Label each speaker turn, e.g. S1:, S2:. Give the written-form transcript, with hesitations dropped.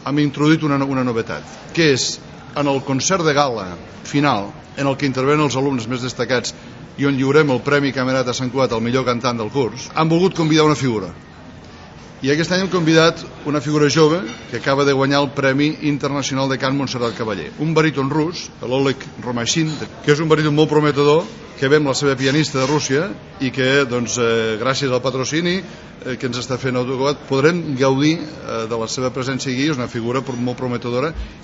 S1: hem introduït una novetat, que és en el concert de gala final, en el que intervenen els alumnes més destacats i on lliurem el Premi Camerata Sant Cugat al millor cantant del curs, han volgut convidar una figura. I aquest any hem convidat una figura jove que acaba de guanyar el Premi Internacional de Cant Montserrat Cavaller, un baríton rus, l'Oleg Romashkin, que és un baríton molt prometedor, que ve amb la seva pianista de Rússia i que, doncs, gràcies al patrocini que ens està fent Autocugat, podrem gaudir de la seva presència aquí. És una figura molt prometedora